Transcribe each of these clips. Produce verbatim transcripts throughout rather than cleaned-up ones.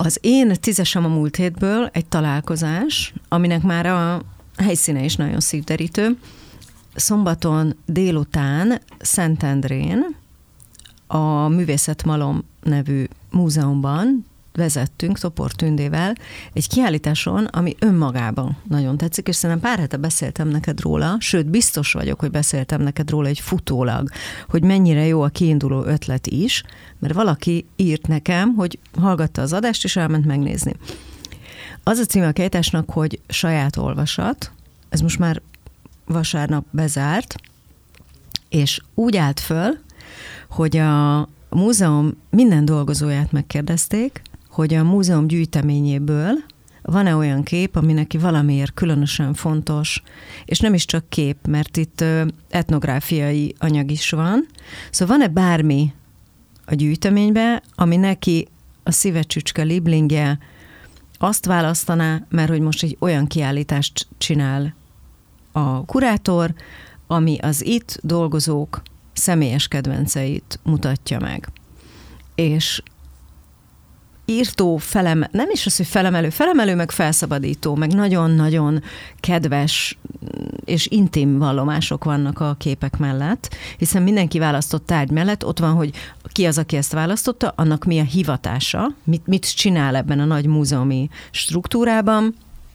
Az én tízesem a múlt hétből egy találkozás, aminek már a helyszíne is nagyon szívderítő. Szombaton délután Szentendrén a Művészetmalom nevű múzeumban vezettünk Topor Tündével egy kiállításon, ami önmagában nagyon tetszik, és szerintem pár hete beszéltem neked róla, sőt, biztos vagyok, hogy beszéltem neked róla egy futólag, hogy mennyire jó a kiinduló ötlet is, mert valaki írt nekem, hogy hallgatta az adást, és elment megnézni. Az a címe a kiállításnak, hogy Saját olvasat, ez most már vasárnap bezárt, és úgy állt föl, hogy a múzeum minden dolgozóját megkérdezték, hogy a múzeum gyűjteményéből van-e olyan kép, ami neki valamiért különösen fontos, és nem is csak kép, mert itt etnográfiai anyag is van. Szóval van-e bármi a gyűjteményben, ami neki a szívecsücske liblingje, azt választaná, mert hogy most egy olyan kiállítást csinál a kurátor, ami az itt dolgozók személyes kedvenceit mutatja meg. És írtó, felem, nem is az, hogy felemelő, felemelő, meg felszabadító, meg nagyon-nagyon kedves és intim vallomások vannak a képek mellett, hiszen mindenki választott tárgy mellett, ott van, hogy ki az, aki ezt választotta, annak mi a hivatása, mit, mit csinál ebben a nagy múzeumi struktúrában.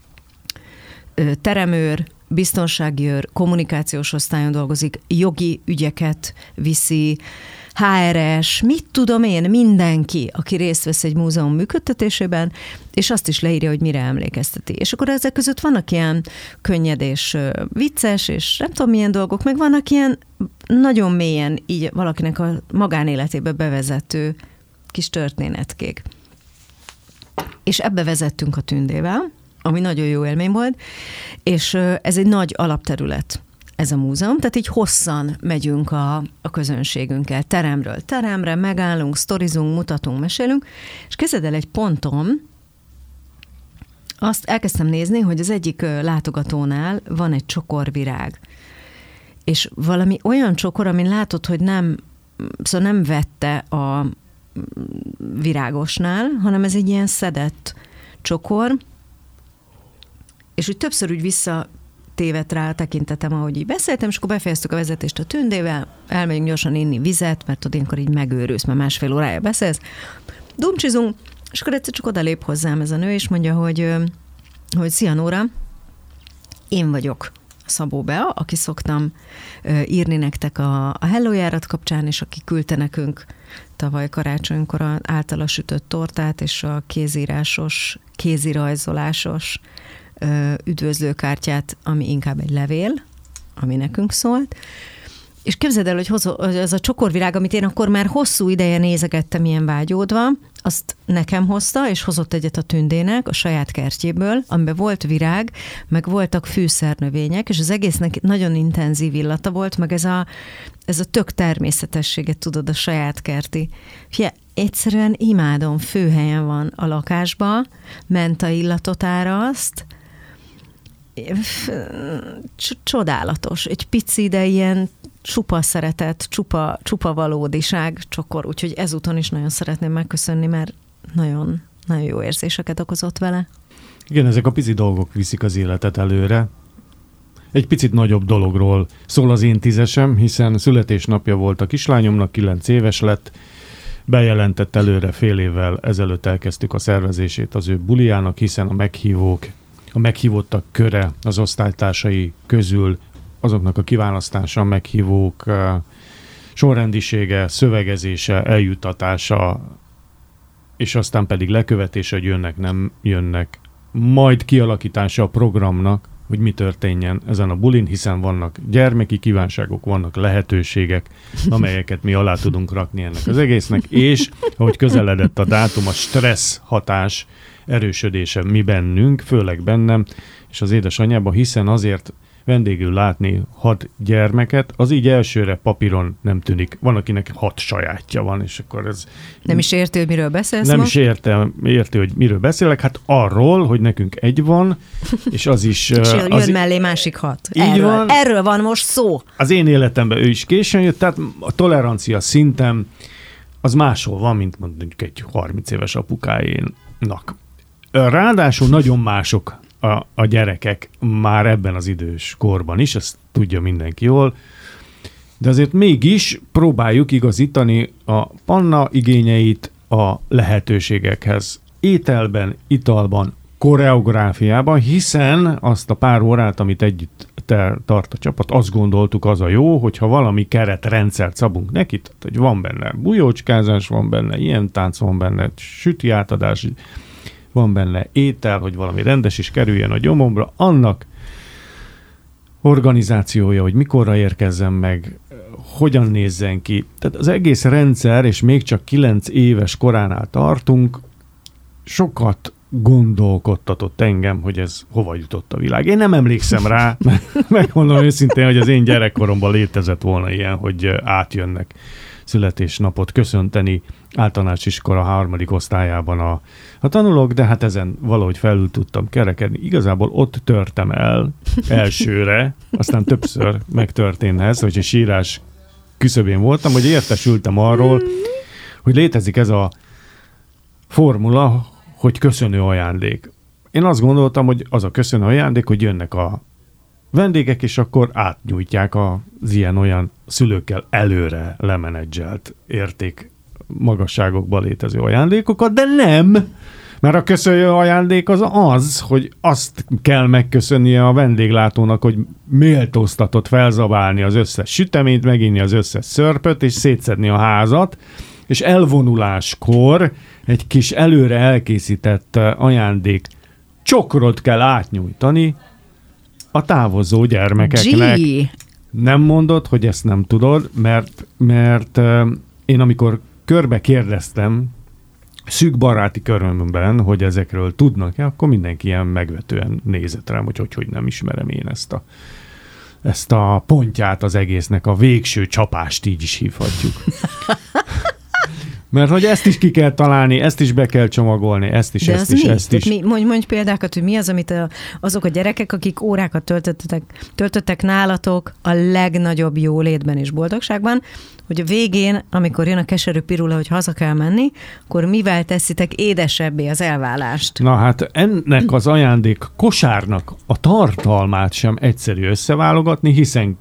Teremőr, biztonsági őr, kommunikációs osztályon dolgozik, jogi ügyeket viszi, há er es, mit tudom én, mindenki, aki részt vesz egy múzeum működtetésében, és azt is leírja, hogy mire emlékezteti. És akkor ezek között vannak ilyen könnyed és vicces, és nem tudom milyen dolgok, meg vannak ilyen nagyon mélyen így valakinek a magánéletébe bevezető kis történetkék. És ebbe vezettünk a Tündével, ami nagyon jó élmény volt, és ez egy nagy alapterület, ez a múzeum, tehát így hosszan megyünk a, a közönségünkkel, teremről teremre, megállunk, sztorizunk, mutatunk, mesélünk, és kezded el egy ponton, azt elkezdtem nézni, hogy az egyik látogatónál van egy csokorvirág, és valami olyan csokor, amin látod, hogy nem, szóval nem vette a virágosnál, hanem ez egy ilyen szedett csokor, és úgy többször úgy visszatévedt rá a tekintetem, ahogy így beszéltem, és akkor befejeztük a vezetést a Tündével, elmegyünk gyorsan inni vizet, mert ott ilyenkor így megőrülsz, mert másfél órája beszélsz. Dumcsizunk, és akkor egyszer csak odalép hozzám ez a nő, és mondja, hogy, hogy szia Nóra, én vagyok Szabó Bea, aki szoktam írni nektek a, a Hello járat kapcsán, és aki küldte nekünk tavaly karácsonykor az általa sütött tortát, és a kézírásos, kézirajzolásos üdvözlőkártyát, ami inkább egy levél, ami nekünk szólt. És képzeld el, hogy hozó, az a csokorvirág, amit én akkor már hosszú ideje nézegettem ilyen vágyódva, azt nekem hozta, és hozott egyet a Tündének a saját kertjéből, amiben volt virág, meg voltak fűszernövények, és az egésznek nagyon intenzív illata volt, meg ez a, ez a tök természetességet, tudod, a saját kerti. Fie, egyszerűen imádom, főhelyen van a lakásba, menta illatot áraszt, csodálatos, egy pici, de ilyen csupa szeretet, csupa, csupa valódiság csokor, úgyhogy ezúton is nagyon szeretném megköszönni, mert nagyon, nagyon jó érzéseket okozott vele. Igen, ezek a pici dolgok viszik az életet előre. Egy picit nagyobb dologról szól az én tízesem, hiszen születésnapja volt a kislányomnak, kilenc éves lett, bejelentett előre fél évvel ezelőtt elkezdtük a szervezését az ő buliának, hiszen a meghívók, a meghívottak köre az osztálytársai közül, azoknak a kiválasztása, a meghívók sorrendisége, szövegezése, eljuttatása, és aztán pedig lekövetése, hogy jönnek, nem jönnek, majd kialakítása a programnak, hogy mi történjen ezen a bulin, hiszen vannak gyermeki kívánságok, vannak lehetőségek, amelyeket mi alá tudunk rakni ennek az egésznek, és ahogy közeledett a dátum, a stressz hatás erősödése mi bennünk, főleg bennem, és az édesanyjában, hiszen azért vendégül látni hat gyermeket, az így elsőre papíron nem tűnik. Van, akinek hat sajátja van, és akkor ez... Nem is érti, hogy miről beszélsz Nem most? is értem, érti, hogy miről beszélek. Hát arról, hogy nekünk egy van, és az is... És jön az mellé másik hat. Így erről, van. erről van most szó. Az én életemben ő is későn jött, tehát a tolerancia szintem az máshol van, mint mondjuk egy harminc éves apukájén. Ráadásul nagyon mások a, a gyerekek már ebben az idős korban is, ezt tudja mindenki jól, de azért mégis próbáljuk igazítani a panna igényeit a lehetőségekhez. Ételben, italban, koreográfiában, hiszen azt a pár órát, amit együtt tart a csapat, azt gondoltuk, az a jó, hogyha valami keretrendszert szabunk neki, tehát hogy van benne bujócskázás, van benne ilyen tánc, van benne süti átadás, van benne étel, hogy valami rendes is kerüljen a gyomomra, annak organizációja, hogy mikorra érkezzen meg, hogyan nézzen ki. Tehát az egész rendszer, és még csak kilenc éves koránál tartunk, sokat gondolkodtatott engem, hogy ez hova jutott a világ. Én nem emlékszem rá, megmondom őszintén, hogy az én gyerekkoromban létezett volna ilyen, hogy átjönnek születésnapot köszönteni általános iskola harmadik osztályában a, a tanulók, de hát ezen valahogy felül tudtam kerekedni. Igazából ott törtem el elsőre, aztán többször megtörtént ez, hogy a sírás küszöbén voltam, hogy értesültem arról, hogy létezik ez a formula, hogy köszönő ajándék. Én azt gondoltam, hogy az a köszönő ajándék, hogy jönnek a vendégek, és akkor átnyújtják az ilyen-olyan szülőkkel előre lemenedzselt érték magasságokban létező ajándékokat, de nem! Mert a köszönő ajándék az az, hogy azt kell megköszönnie a vendéglátónak, hogy méltóztatott felzabálni az összes süteményt, meginni az összes szörpöt, és szétszedni a házat, és elvonuláskor egy kis előre elkészített ajándék csokrot kell átnyújtani a távozó gyermekeknek. Gee. Nem mondod, hogy ezt nem tudod, mert, mert uh, én amikor körbe kérdeztem szűk baráti körömben, hogy ezekről tudnak-e, akkor mindenki ilyen megvetően nézett rám, hogy hogy, hogy nem ismerem én ezt a, ezt a pontját az egésznek, a végső csapást így is hívhatjuk. Mert hogy ezt is ki kell találni, ezt is be kell csomagolni, ezt is, de ezt is, mi? ezt is. Mi? Mondj, mondj példákat, hogy mi az, amit a, azok a gyerekek, akik órákat töltöttek, töltöttek nálatok a legnagyobb jólétben és boldogságban, hogy a végén, amikor jön a keserű pirula, hogy haza kell menni, akkor mivel teszitek édesebbé az elválást? Na hát ennek az ajándék kosárnak a tartalmát sem egyszerű összeválogatni, hiszen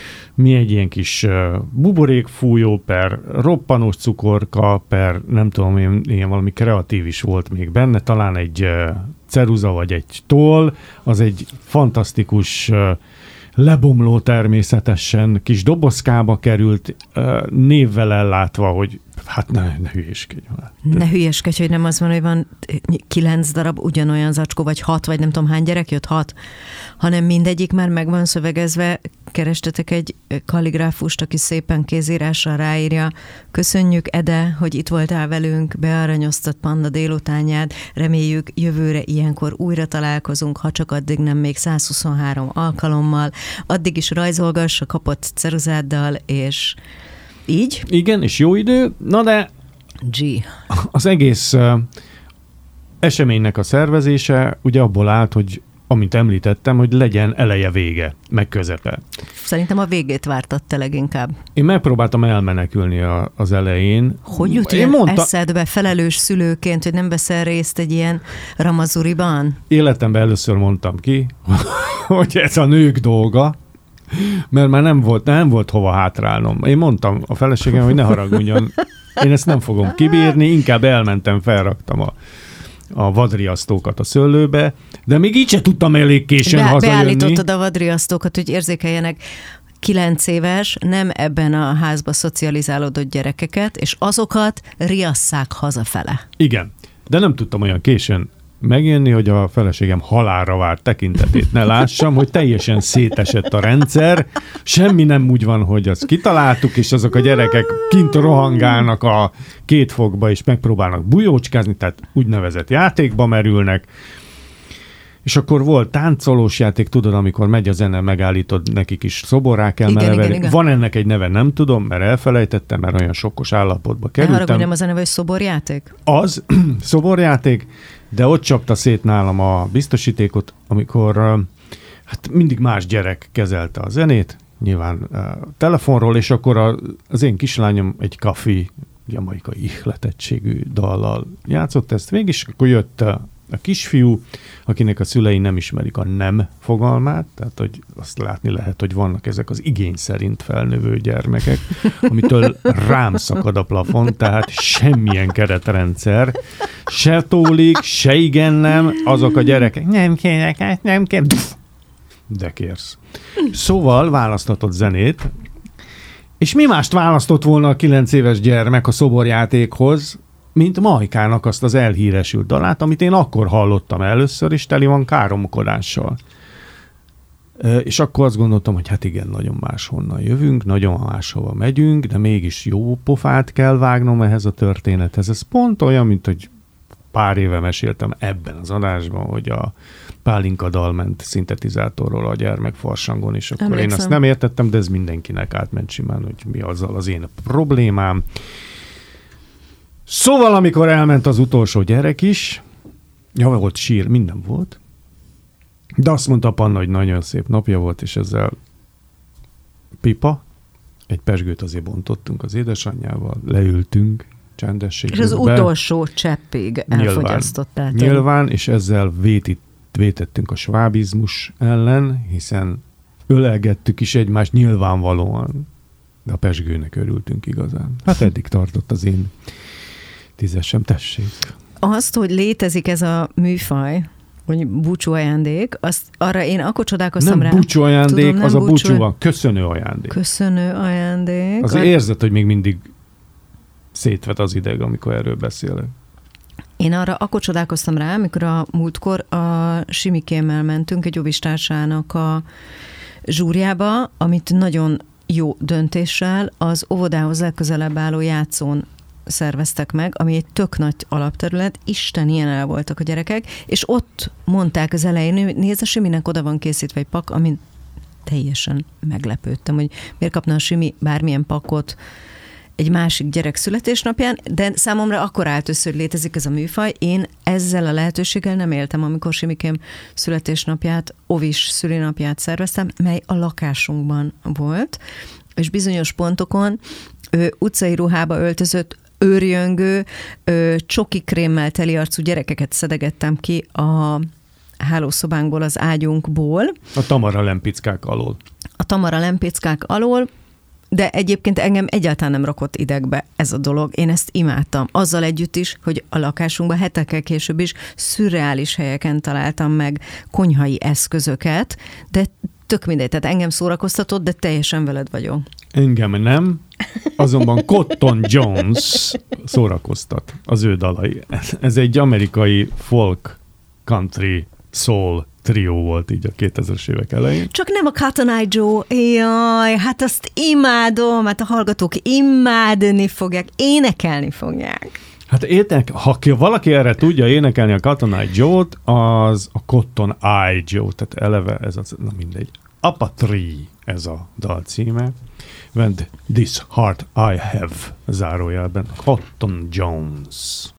mi egy ilyen kis uh, buborékfújó per roppanós cukorka per nem tudom, ilyen, ilyen valami kreatív is volt még benne, talán egy uh, ceruza vagy egy toll, az egy fantasztikus uh, lebomló természetesen kis dobozkába került, uh, névvel ellátva, hogy hát ne, ne hülyéskedj már. Ne hülyéskedj, hogy nem az van, hogy van kilenc darab ugyanolyan zacskó, vagy hat, vagy nem tudom hány gyerek jött, hat, hanem mindegyik már meg van szövegezve, kerestetek egy kalligráfust, aki szépen kézírással ráírja, köszönjük, Ede, hogy itt voltál velünk, bearanyoztat Panna délutánját, reméljük jövőre ilyenkor újra találkozunk, ha csak addig nem még száz huszonhárom alkalommal, addig is rajzolgass a kapott ceruzáddal, és így? Igen, és jó idő, na de G. az egész uh, eseménynek a szervezése ugye abból állt, hogy amint említettem, hogy legyen eleje, vége, meg közepe. Szerintem a végét vártad te leginkább. Én megpróbáltam elmenekülni a, az elején. Hogy jut ilyen mondta... eszedbe felelős szülőként, hogy nem veszel részt egy ilyen ramazuriban? Életemben először mondtam ki, hogy ez a nők dolga, mert már nem volt, nem volt hova hátrálnom. Én mondtam a feleségem, hogy ne haragudjon, én ezt nem fogom kibírni, inkább elmentem, felraktam a a vadriasztókat a szőlőbe, de még így se tudtam elég későn Be, hazajönni. Beállítottad a vadriasztókat, hogy érzékeljenek kilenc éves, nem ebben a házba szocializálódott gyerekeket, és azokat riasszák hazafele. Igen, de nem tudtam olyan későn megjönni, hogy a feleségem halálra várt tekintetét ne lássam, hogy teljesen szétesett a rendszer, semmi nem úgy van, hogy azt kitaláltuk, és azok a gyerekek kint rohangálnak a két fokba, és megpróbálnak bujócskázni, tehát úgynevezett játékba merülnek, és akkor volt táncolós játék, tudod, amikor megy a zene, megállítod, nekik is szoborrá kell melevelni. Van ennek egy neve, nem tudom, mert elfelejtettem, mert olyan sokkos állapotba kerültem. Ne haragudj, nem az a neve, hogy szoborjáték? Az, szoborjáték, de ott csapta szét nálam a biztosítékot, amikor hát mindig más gyerek kezelte a zenét, nyilván uh, telefonról, és akkor a, az én kislányom egy kafi jamaikai ihletettségű dallal játszott ezt végig, és akkor jött a, a kisfiú, akinek a szülei nem ismerik a nem fogalmát, tehát hogy azt látni lehet, hogy vannak ezek az igény szerint felnövő gyermekek, amitől rám szakad a plafon, tehát semmilyen keretrendszer, se tólik, se igen nem, azok a gyerekek, nem kérek, nem kér, de kérsz. Szóval választhatott zenét, és mi mást választott volna a kilenc éves gyermek a szoborjátékhoz, mint Majkának azt az elhíresült dalát, amit én akkor hallottam először, és teli van káromkodással. És akkor azt gondoltam, hogy hát igen, nagyon máshonnan jövünk, nagyon máshova megyünk, de mégis jó pofát kell vágnom ehhez a történethez. Ez pont olyan, mint hogy pár éve meséltem ebben az adásban, hogy a Pálinka dal ment szintetizátorról a gyermekfarsangon, és akkor Emlékszem. Én azt nem értettem, de ez mindenkinek átment simán, hogy mi azzal az én problémám. Szóval, amikor elment az utolsó gyerek is, ja, volt sír, minden volt, de azt mondta Panna, hogy nagyon szép napja volt, és ezzel pipa, egy pezsgőt azért bontottunk az édesanyjával, leültünk, csendességben. És az utolsó cseppig elfogyasztottátok. Nyilván, nyilván, és ezzel vétit, vétettünk a svábizmus ellen, hiszen ölelgettük is egymást nyilvánvalóan, de a pezsgőnek örültünk igazán. Hát eddig tartott az én tízesem, tessék. Azt, hogy létezik ez a műfaj, hogy búcsú ajándék, azt arra én akkor csodálkoztam nem rá. Búcsú ajándék, Tudom, nem az búcsú... a búcsú van, köszönő ajándék. Köszönő ajándék. Az a... érzed, hogy még mindig szétvet az ideg, amikor erről beszélek. Én arra akkor csodálkoztam rá, amikor a múltkor a Simikémmel mentünk egy jobbistársának a zsúrjába, amit nagyon jó döntéssel az óvodához legközelebb álló játszón szerveztek meg, ami egy tök nagy alapterület, Isten, ilyen el voltak a gyerekek, és ott mondták az elején, hogy nézd, a Siminek oda van készítve egy pak, amin teljesen meglepődtem, hogy miért kapna a Simi bármilyen pakot egy másik gyerek születésnapján, de számomra akkor állt össze, hogy létezik ez a műfaj. Én ezzel a lehetőséggel nem éltem, amikor Simikém születésnapját, ovis szülinapját szerveztem, mely a lakásunkban volt, és bizonyos pontokon ő utcai ruhába öltözött, őrjöngő, csoki krémmel teli arcú gyerekeket szedegettem ki a hálószobánkból, az ágyunkból. A Tamara lempickák alól. A Tamara lempickák alól, de egyébként engem egyáltalán nem rakott idegbe ez a dolog. Én ezt imádtam. Azzal együtt is, hogy a lakásunkban hetekkel később is szürreális helyeken találtam meg konyhai eszközöket, de tök mindegy, tehát engem szórakoztatott, de teljesen veled vagyok. Engem nem, azonban Cotton Jones szórakoztat, az ő dalai. Ez egy amerikai folk, country, soul trió volt így a kétezres évek elején. Csak nem a Cotton Eye Joe. Jaj, hát azt imádom, hát a hallgatók imádni fogják, énekelni fogják. Hát ének, ha valaki erre tudja énekelni a Cotton Eye Joe-t, az a Cotton Eye Joe, tehát eleve ez az, na mindegy. Apa Tree ez a dal címe. When this heart I have, zárójelben Cotton Jones.